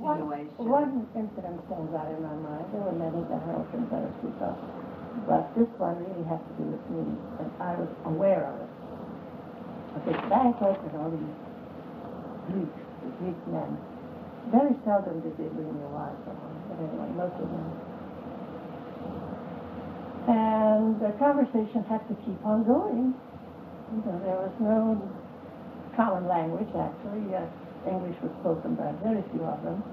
continuation. One incident stands out in my mind. There were many that I can better speak of. But this one really had to do with me, and I was aware of it. At this banquet with all these Greeks, the Greek men, very seldom did they bring their wives along, but anyway, most of them. And the conversation had to keep on going. You know, there was no common language, actually. English was spoken by very few of them.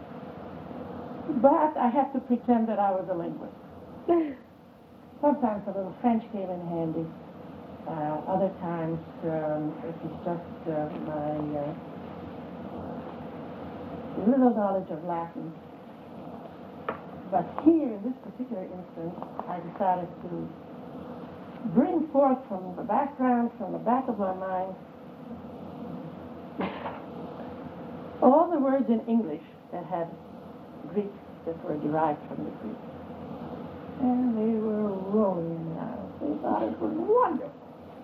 But I had to pretend that I was a linguist. Sometimes a little French came in handy. Other times it was just my little knowledge of Latin. But here, in this particular instance, I decided to bring forth from the background, from the back of my mind, all the words in English that had Greek, that were derived from the Greek. And they were rolling in their eyes. They thought it was wonderful.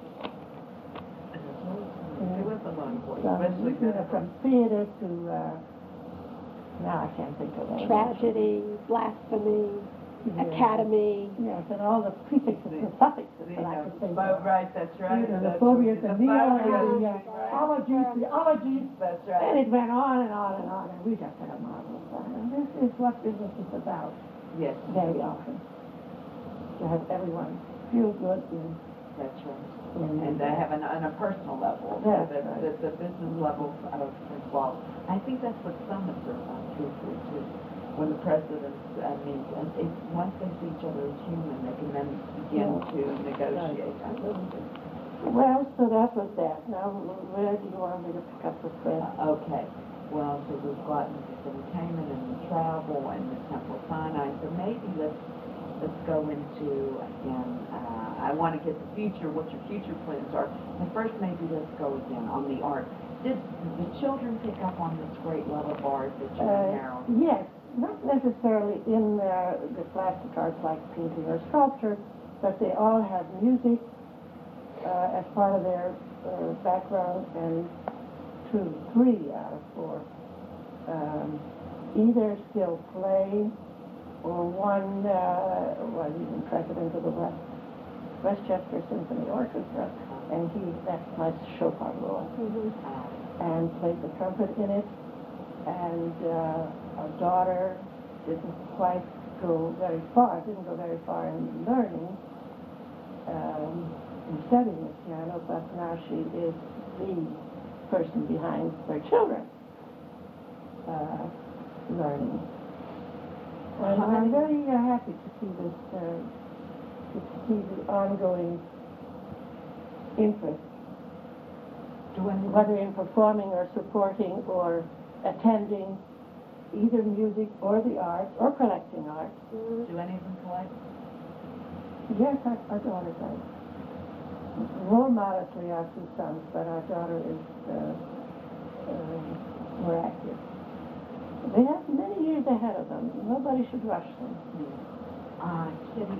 It was a long voice, from theater to, now I can't think of that. Tragedy, blasphemy, academy. Yes, and all the prefixes and suffixes that I could think of. Right, that's right. You know, the phobias, the ologies. That's right. And it went on and on and on, and we just had a marvelous time. And this is what business is about. Yes. Very often. To have everyone feel good and that's right. And they have on a personal level, yes, the business level of well, I think that's what summits are about too. When the presidents meet, and once they see each other as human, they can then begin to negotiate. Well, so that was that. Now, where do you want me to pick up the thread? Okay. Well, so we've got entertainment and travel and the Temple Sinai. So maybe let's go into again. I want to get the future, what your future plans are. And first, maybe let's go again on the art. Did the children pick up on this great love of art that you and Harold? Yes, not necessarily in the plastic arts like painting or sculpture, but they all had music as part of their background, and 3 out of 4 either still play or one was even president of the Westchester Symphony Orchestra, and that's my Chopin role, and played the trumpet in it. And our daughter didn't go very far in learning, in studying the piano, but now she is the person behind her children learning. And I'm very happy to see this, to see the ongoing interest, whether in performing or supporting or attending either music or the arts or collecting art. Do any of them collect? Yes, our daughter does. More modestly, our 2 sons, but our daughter is more active. They have many years ahead of them. Nobody should rush them. Kitty,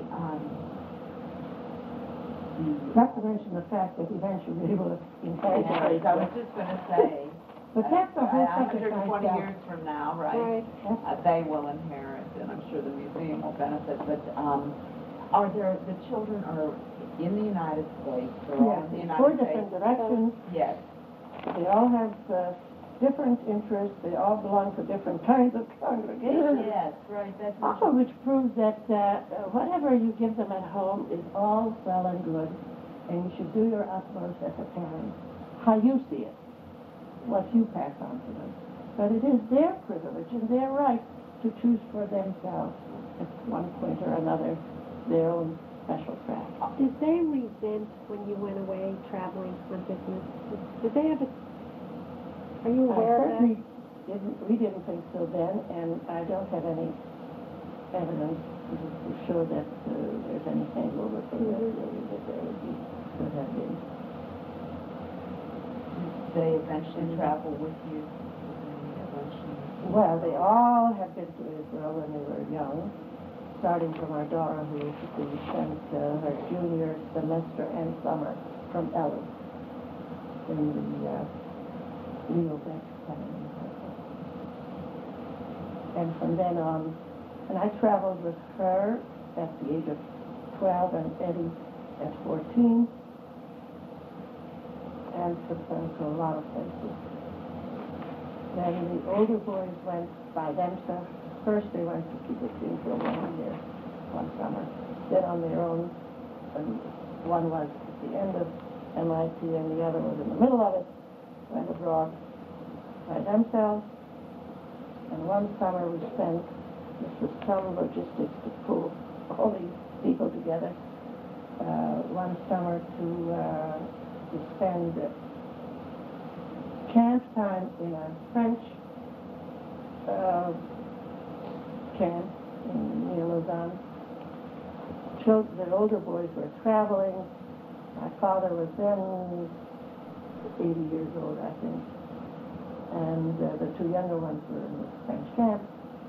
not to mention the fact that eventually they will inherit it. I was just going to say. But that's the whole subject. 120 years from now, right? They will inherit, and I'm sure the museum will benefit. But are the children are in the United States? They're all in the United 4 States. different directions. Yes. They all have different interests. They all belong to different kinds of congregations. Yes, right. That's also, which proves that whatever you give them at home is all well and good, and you should do your utmost as a parent, how you see it, what you pass on to them. But it is their privilege and their right to choose for themselves, at one point or another, their own special track. Did they resent when you went away traveling on business? Did they have a... Are you aware of that? We didn't think so then, and I don't have any evidence to show that there's any hangover from that period that there would have been. Did they eventually travel with you? Well, they all have been to Israel when they were young, starting from our daughter, who spent her junior semester and summer from Ellis in the Leo Beck Academy. And from then on, and I traveled with her at the age of 12 and Eddie at 14, and took them to a lot of places. Then the older boys went by themselves. First they went to Kibbutz for 1 year, one summer. Then on their own, and one was at the end of MIT and the other was in the middle of it, went abroad by themselves. And one summer we spent, this was some logistics to pull all these people together. One summer to spend camp time in a French camp near Lausanne. The older boys were traveling. My father was then 80 years old, I think. And the two younger ones were in the French camp.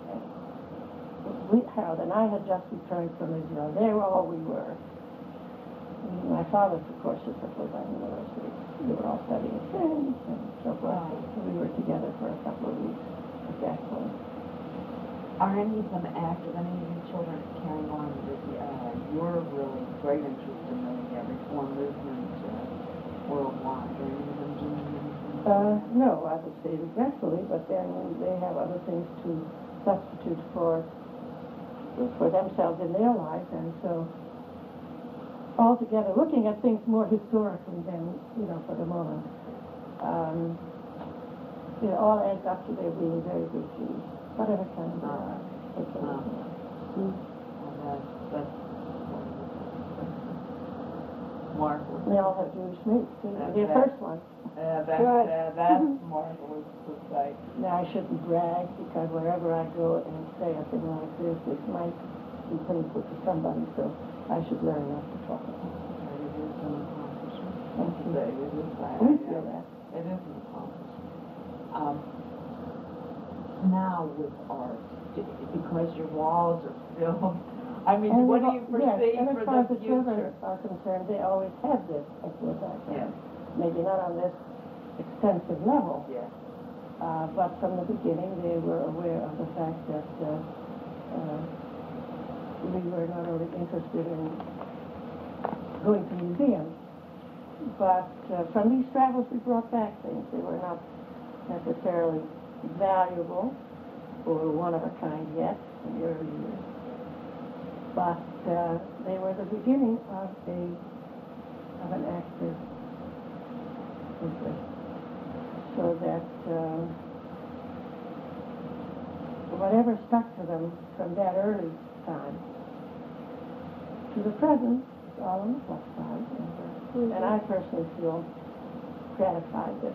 Harold and I had just returned from Israel. There all we were. My father's, of course, is at Lausanne University. We were all studying French and so forth. So we were together for a couple of weeks at that point. Are any of them active? Any of your children carrying on with your really great interest in the reform movement worldwide? Are any of them doing anything? No, I would say regretfully, but then they have other things to substitute for themselves in their lives, and so altogether looking at things more historically than, for the moment, it all adds up to their being very good Jews, whatever kind of That's marvelous. They all have Jewish mates, too. Their first one. That's marvelous to say. Now, I shouldn't brag, because wherever I go and say a thing like this might be painful to somebody, so I should learn not to talk about it. It is an accomplishment. Thank you. We feel that. It is an accomplishment. Now with art, because your walls are filled, what do you foresee and as for far as the the children future? are concerned, they always had this at their background. Yes. Maybe not on this extensive level, Yes. but from the beginning they were aware of the fact that we were not only interested in going to museums, but from these travels we brought back things. They were not necessarily valuable or one of a kind yet in the early years, but they were the beginning of an active interest, so that whatever stuck to them from that early time to the present is all on the plus side, and I personally feel gratified that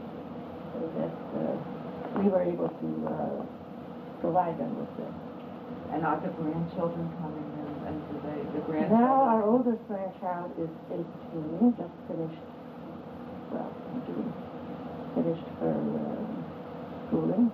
we were able to provide them with this. And are the grandchildren coming in? And do the grandchildren? Now our oldest grandchild is 18, just finished her schooling,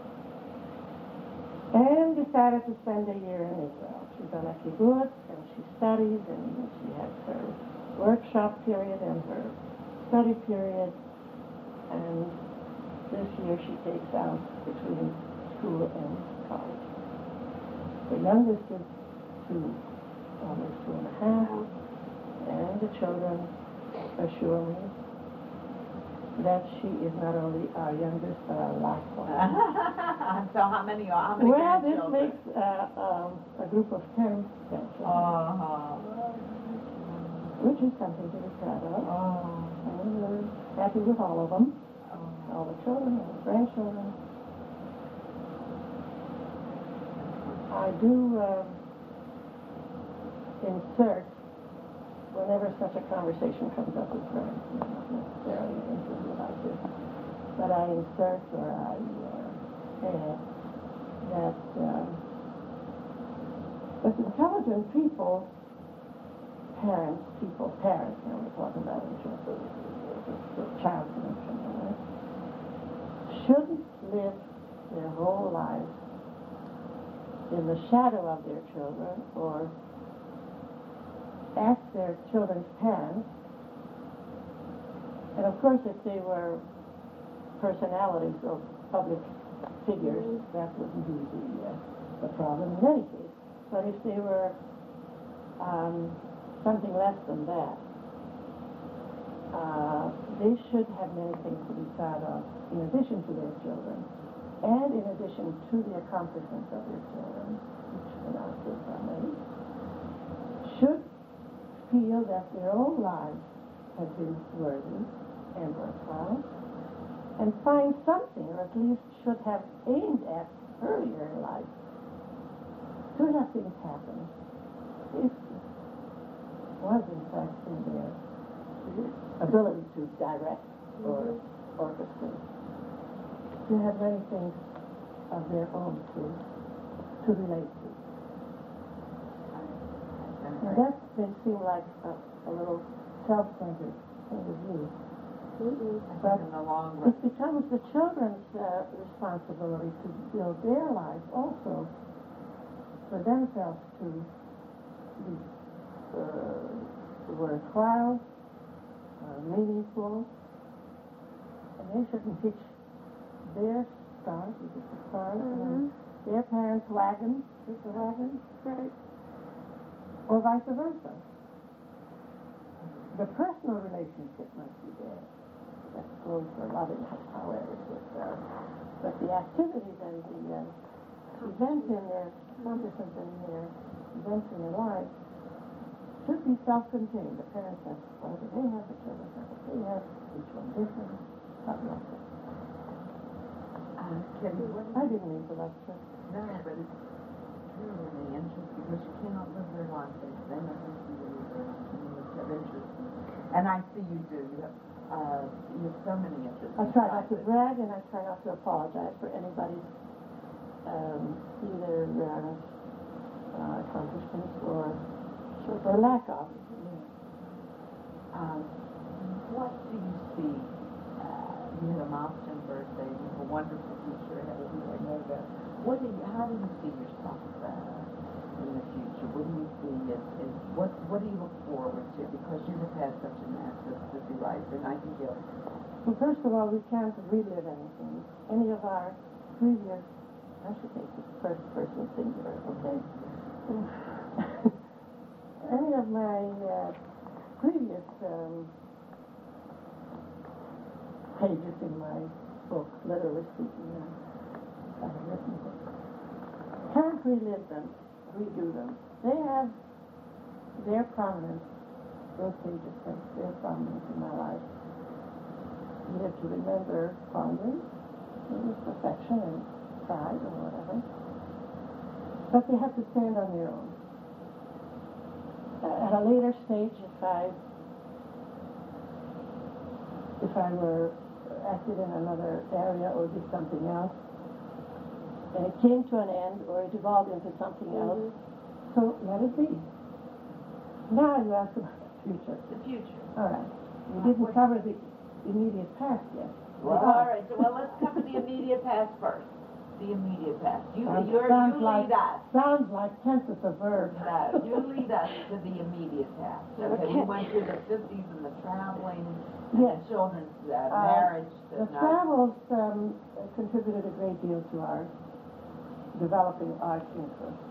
and decided to spend a year in Israel. She's on a kibbutz, and she studies, and she has her workshop period and her study period, and this year she takes out between school and college. The youngest is 2, almost 2.5, and the children assure me that she is not only our youngest, but our last one. So how many Well, this grandchildren? makes a group of 10 grandchildren, which is something to be proud of. And we're happy with all of them, all the children, all the grandchildren. I do insert, whenever such a conversation comes up with friends, not necessarily an interview like this, but I insert or I add that with intelligent people, parents, now we're talking about in terms of the child connection, right? Shouldn't live their whole lives in the shadow of their children, or ask their children's parents, and of course if they were personalities or public figures, that wouldn't be the a problem in any case. But if they were something less than that, they should have many things to be proud of in addition to their children and in addition to the accomplishments of their children, which in our case are many, should feel that their own lives have been worthy and worthwhile, and find something, or at least should have aimed at earlier in life, to have things happen if was in fact in their ability to direct or orchestrate, to have many things of their own to relate to. Now that may seem like a little self-centered point of view. But in the long run, it becomes the children's responsibility to build their lives also for themselves to be worthwhile, meaningful, and they shouldn't teach their stars, which is the stars, and their parents' wagons, with the wagons, right? Or vice versa. The personal relationship must be there. That goes for loving, however. But the activities and the events in their accomplishments and their events in their lives should be self-contained. The parents have whatever they have, the children have what they have, each one different, something like that. I didn't mean to lecture. no, but it's really interesting because you cannot live their life. They must see you live their life. You must have interest. And I see you do. You have so many interests. I try not to brag, and I try not to apologize for anybody's either accomplishments or lack of. What do you see? You had a milestone birthday. You have a wonderful future ahead of you. I know that. How do you see yourself in the future? What do you see what do you look forward to? Because you have had such a massive busy life in Nightingale. Well, first of all, we can't relive anything. Any of our previous, I should take the first person singular, okay? Any of my previous pages in my book, literally speaking, I have written books, can't relive them, redo them. They have their prominence, those pages have their prominence in my life. You have to remember fondly, with affection and pride or whatever. But they have to stand on their own. At a later stage, if I were acted in another area or did something else, and it came to an end or it evolved into something else, so let it be. Now you ask about the future. The future. All right. We didn't cover the immediate past yet. Well, all right. So, let's cover the immediate past first. The immediate past. You lead us. Sounds like tenses of verbs. No, you lead us to the immediate past. Okay. We went through the 50s and the traveling, and Yes. the children's marriage. The travels contributed a great deal to our developing art interest.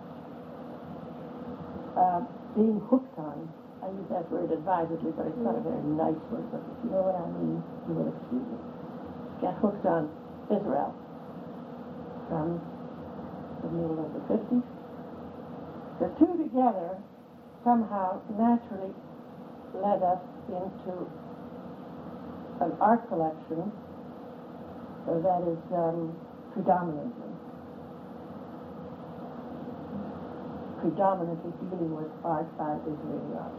Being hooked on, I use that word advisedly, but it's not a very nice word, but if you know what I mean, you will excuse me. Got hooked on Israel from the middle of the 50s. The two together somehow naturally led us into an art collection that is predominantly dealing with art by Israeli art.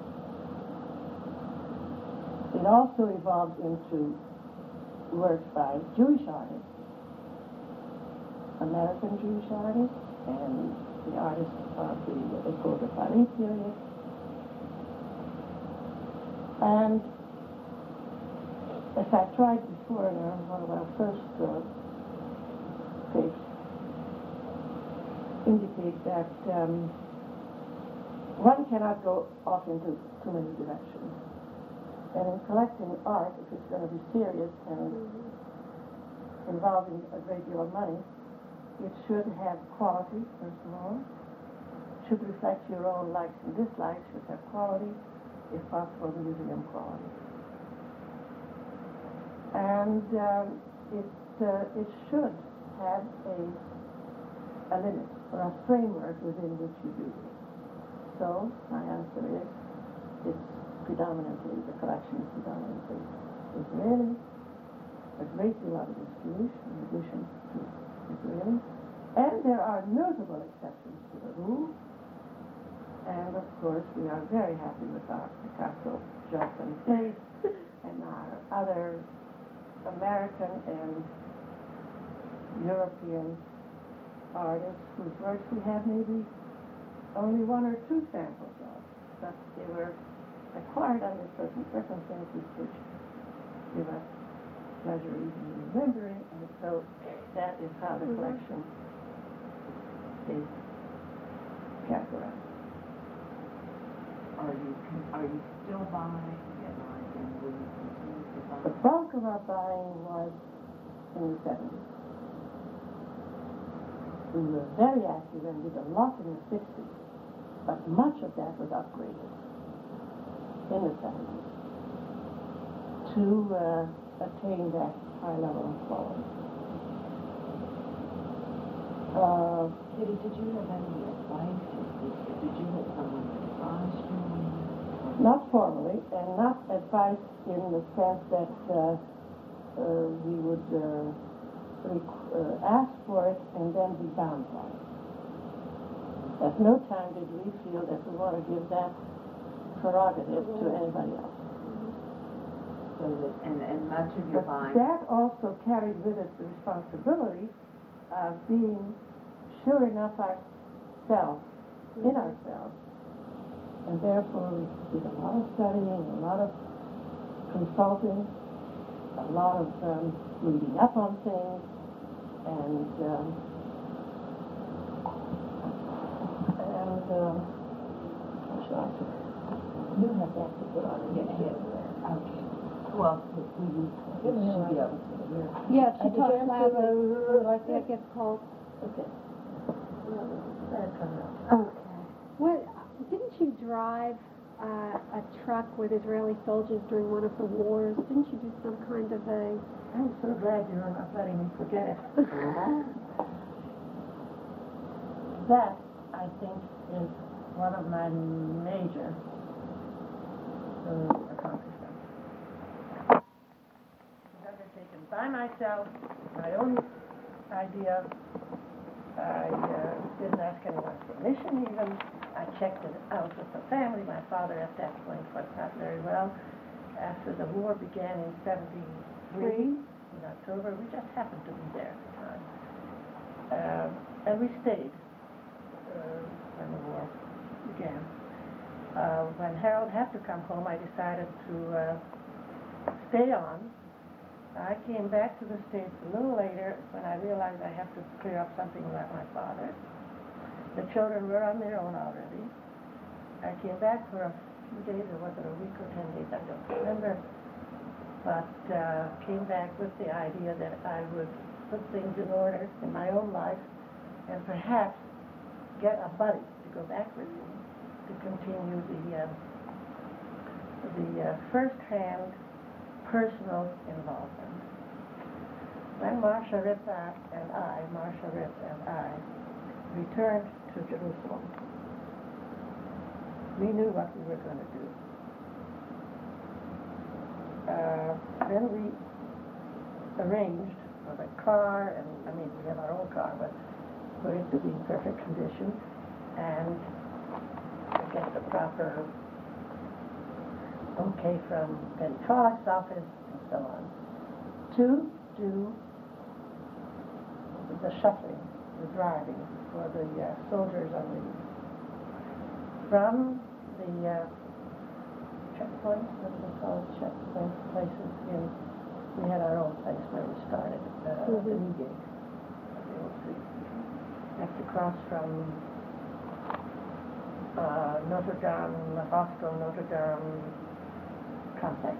It also evolved into works by Jewish artists, American Jewish artists, and the artists of the École de Paris period. And as I tried before in one of our first tapes, indicate that one cannot go off into too many directions. And in collecting art, if it's going to be serious and involving a great deal of money, It should have quality, first of all. It should reflect your own likes and dislikes. It should have quality, if possible, museum quality. And it should have a limit or a framework within which you do this. So my answer is, it's predominantly, the collection is predominantly Israeli. A great deal of it is Jewish, in addition to Israeli. And there are notable exceptions to the rule. And of course, we are very happy with our Picasso, Jocelyn Tate, and our other American and European artists whose works we have maybe only one or two samples of, but they were acquired under certain circumstances which give us pleasure even in remembering, and so that is how the collection is categorized. Are you still buying, and will you continue to buy? The bulk of our buying was in the 70s. We were very active and did a lot in the 60s, but much of that was upgraded in the 70s to attain that high level of quality. Kitty, did you have any advice? Did you have someone that advised you on this? Not formally, and not advice in the sense that we would ask for it and then be bound by it. At no time did we feel that we want to give that prerogative to anybody else. So that, and much of your But buying. that also carried with it the responsibility of being sure enough ourselves, in ourselves, and therefore we did a lot of studying, a lot of consulting, a lot of reading up on things, and how should I say? You have that to put on your head there. Okay. Well, we should be able to. Yeah, she Did talks you loudly. answer like Yeah, that? it gets cold. Okay. That's enough. Okay. What, didn't you drive a truck with Israeli soldiers during one of the wars? Didn't you do some kind of a... I'm so glad you're not letting me forget it. That, I think, is one of my major accomplishments. It was undertaken by myself, my own idea. I didn't ask anyone's permission even. I checked it out with the family. My father at that point was not very well. After the war began in 73, in October, we just happened to be there at the time. And we stayed when the war began. When Harold had to come home, I decided to stay on. I came back to the States a little later when I realized I have to clear up something about my father. The children were on their own already. I came back for a few days, or was it a week or 10 days, I don't remember. But came back with the idea that I would put things in order in my own life and perhaps get a buddy to go back with me to continue the first-hand personal involvement. When Marcia Ripp and I returned to Jerusalem, we knew what we were going to do. Then we arranged for the car, and we have our own car, but for it to be in perfect condition, and to get the proper okay from Penny Trollock's office and so on, to do the shuttling, the driving for the soldiers on leave. From the checkpoints, what do they call it, checkpoint places in, we had our own place where we started, the Newgate, the old street. That's across from Notre Dame, the Hostel Notre Dame complex.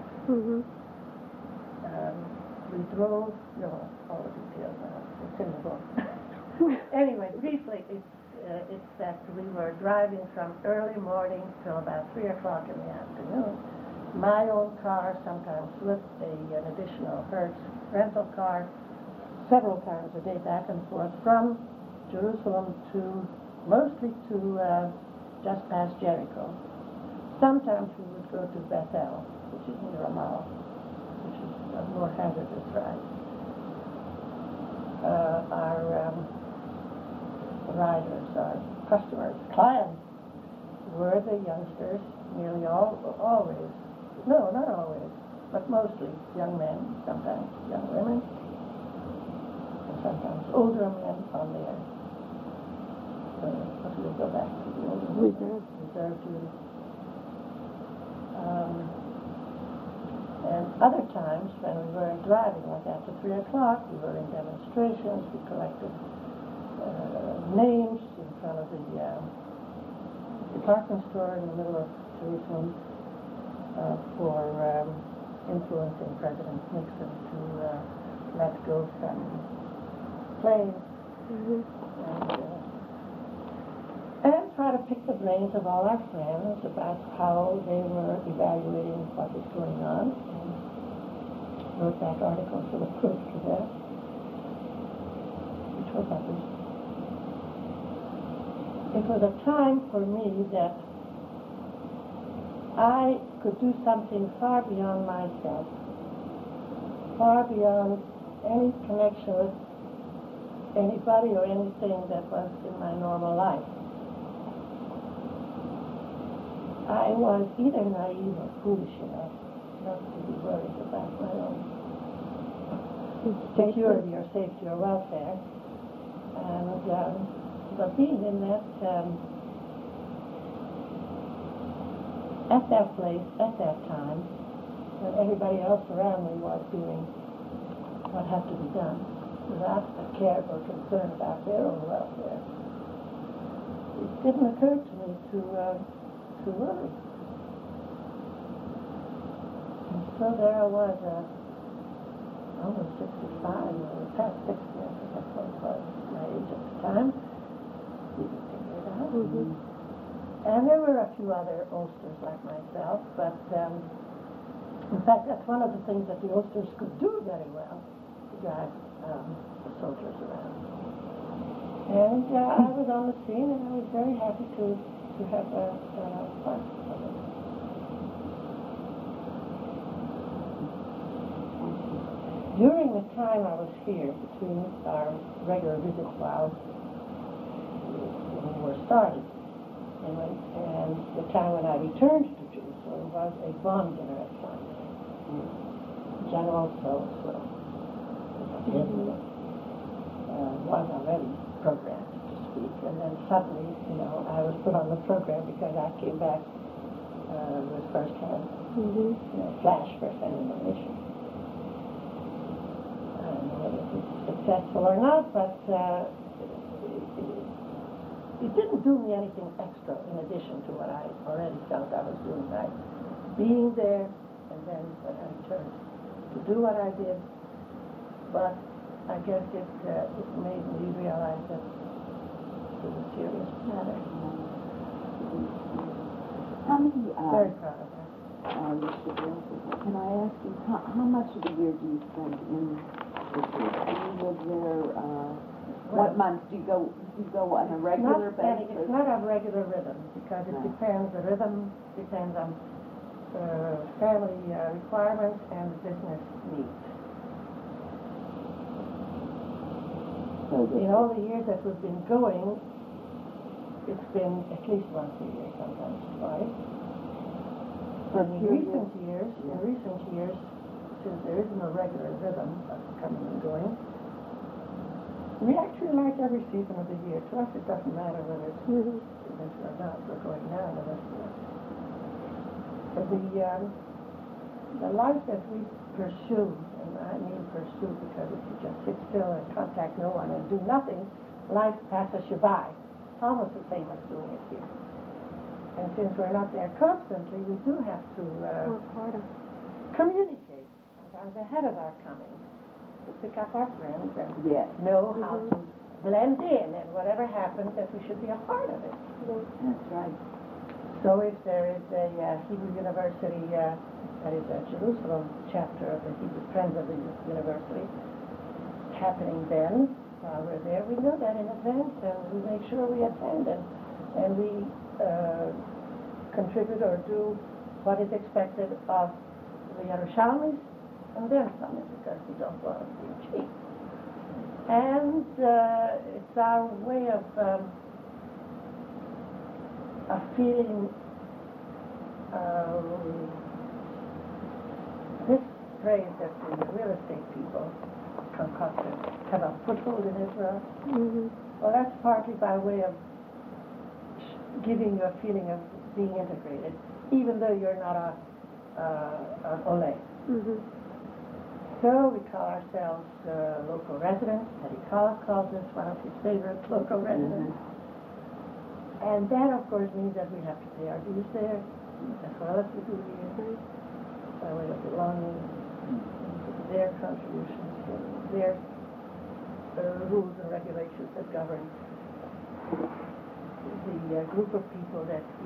We drove, no, all the details now, it's in the book. Anyway, briefly, it's that we were driving from early morning till about 3 o'clock in the afternoon. My own car, sometimes with an additional Hertz rental car, several times a day back and forth from Jerusalem mostly to just past Jericho. Sometimes we would go to Bethel, which is near Ramallah, which is a more hazardous ride. Our riders, our customers, clients, were the youngsters, nearly always, no, not always, but mostly young men, sometimes young women, and sometimes older men on their, but we'll go back to the older reserve duty. And other times when we weren't driving, like after 3 o'clock, we were in demonstrations, we collected names in front of the department store in the middle of Jerusalem for influencing President Nixon to let go some planes and try to pick the brains of all our friends about how they were evaluating what was going on. And wrote back articles for the proof to that, which were published. It was a time for me that I could do something far beyond myself, far beyond any connection with anybody or anything that was in my normal life. I was either naive or foolish enough not to be worried about my own security or safety or welfare. And but being in that, at that place, at that time, when everybody else around me was doing what had to be done without a care or concern about their own welfare, it didn't occur to me to worry. And so there I was, almost 65, or past 60, I think that's what it was, my age at the time. Didn't figure it out. And there were a few other Ulsters like myself, but in fact, that's one of the things that the Ulsters could do very well, to drive the soldiers around. And I was on the scene, and I was very happy to have a part of it. During the time I was here, between our regular visits while we were started, and the time when I returned to Jerusalem, was a bomb dinner at Sunday. General so-so was already programmed, to speak, and then suddenly, I was put on the program because I came back with first-hand flash, first-hand information. I don't know whether it was successful or not, but it didn't do me anything extra in addition to what I already felt I was doing, right? Being there, and then when I returned to do what I did, but I guess it made me realize that it was a serious matter. How many, very proud of her. Can I ask you, how much of the year do you spend in Israel? Do you live there, what months do you go on a regular basis? It's not a regular rhythm, because it depends, the rhythm depends on family requirements and business needs. In all the years that we've been going, it's been at least once a year, sometimes twice. But in recent years, since there isn't a regular rhythm of coming and going, we actually like every season of the year. To us, it doesn't matter whether it's winter or not. We're going now in the restaurant. But the life that we pursue, and I mean pursue because if you just sit still and contact no one and do nothing, life passes you by. It's almost the same as doing it here. And since we're not there constantly, we do have to communicate sometimes ahead of our coming, to pick up our friends and know how to blend in, and whatever happens, that we should be a part of it. That's right. So if there is a Hebrew University, that is a Jerusalem chapter of the Hebrew Friends of the University, happening then, while we're there, we know that in advance, and we make sure we attend, and we contribute or do what is expected of the Yerushalmis, and then some, because we don't want to be cheap. And it's our way of feeling this phrase that the real estate people concocted, have a foothold in Israel. Mm-hmm. Well, that's partly by way of giving you a feeling of being integrated, even though you're not an Ole. Mm-hmm. So we call ourselves local residents. Teddy Kollek calls us one of his favorite local residents. And that, of course, means that we have to pay our dues there, as well as we do here, by way of belonging, their contributions, to their rules and regulations that govern the group of people that we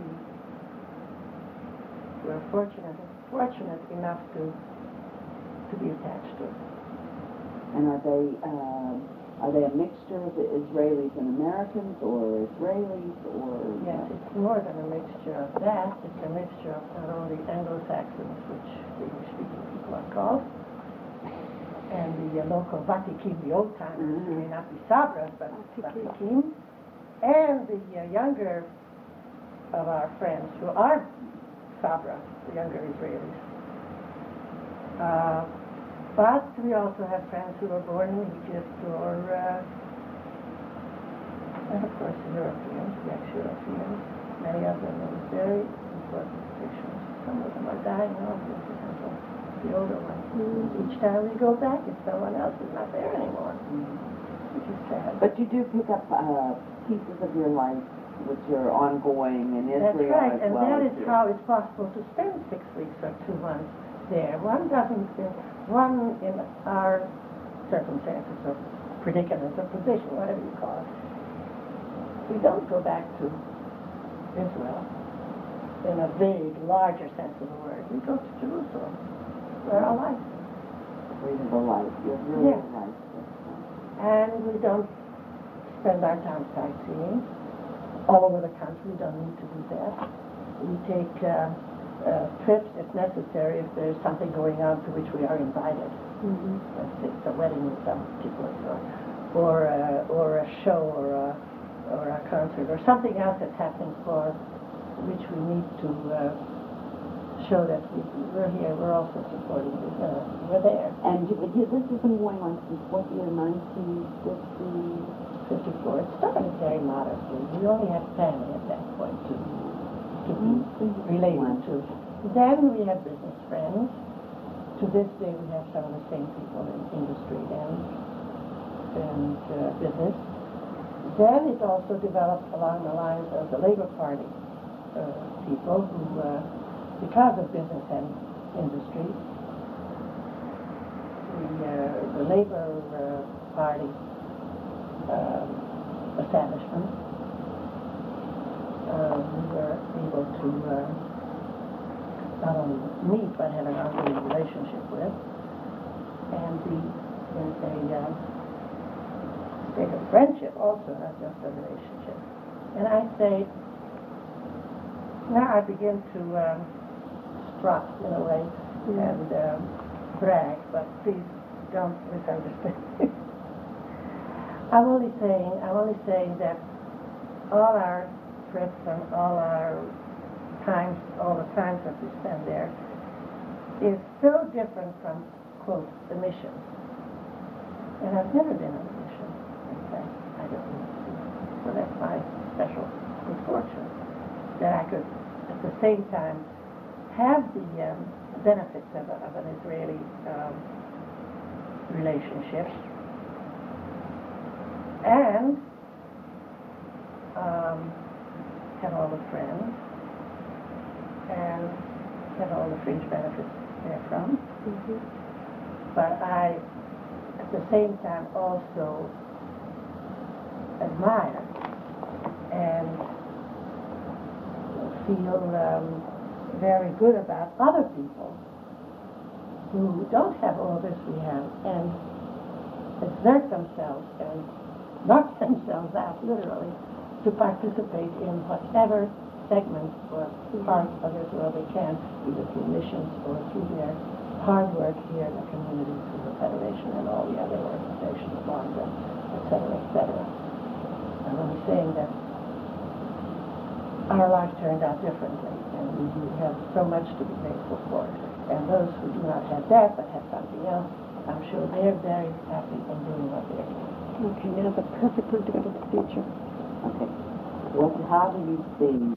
were fortunate enough to be attached to. And are they a mixture of Israelis and Americans, or Israelis, or? Yes, it's more than a mixture of that. It's a mixture of not only Anglo-Saxons, which the English-speaking people are called, and the local Vatikim, the old-timers, who may not be Sabras, but Vatikim, and the younger of our friends who are Sabra, the younger Israelis. But we also have friends who were born in Egypt, or, and of course, Europeans, the ex-Europeans. Many of them are very important positions. Some of them are dying off, for example, the older ones. Mm-hmm. Each time we go back, it's someone else who's not there anymore, which is sad. But you do pick up pieces of your life which are ongoing in Israel. That's right, as and well that as is how it's possible to spend 6 weeks or 2 months there. One in our circumstances or predicaments or position, whatever you call it. We don't go back to Israel in a vague, larger sense of the word. We go to Jerusalem, where our life is. Breathable life. You have really Yes. life. And we don't spend our time sightseeing all over the country. We don't need to do that. We take trips, if necessary, if there's something going on to which we are invited. Mm-hmm. Let's say it's a wedding in some particular or a show or a concert or something else that's happening for which we need to show that we're here. We're also supporting. We're there. And this has been going on since what year? 1954. It started very modestly. We only had family at that point to be related to. Then we had business friends. To this day, we have some of the same people in industry and business. Then it also developed along the lines of the Labor Party people who, because of business and industry, the Labor Party establishment, we were able to not only meet but have an ongoing relationship with, and be in a state of friendship also, not just a relationship. And I say, now I begin to strut in a way and brag, but please don't misunderstand. I'm only saying that all our trips and all the times that we spend there is so different from, quote, the missions. And I've never been on a mission. In fact, I don't know. So that's my special misfortune, that I could, at the same time, have the benefits of an Israeli relationship and have all the friends and have all the fringe benefits therefrom. Mm-hmm. But I, at the same time, also admire and feel very good about other people who don't have all this we have and exert themselves and knock themselves out, literally, to participate in whatever segment or part of this world they can, either through missions or through their hard work here in the community, through the Federation and all the other organizations, London, et cetera, I'm only saying that our life turned out differently, and we have so much to be grateful for. And those who do not have that, but have something else, I'm sure they're very happy in doing what they're doing. Okay, now's the perfect time to go to the future. Okay. How do you see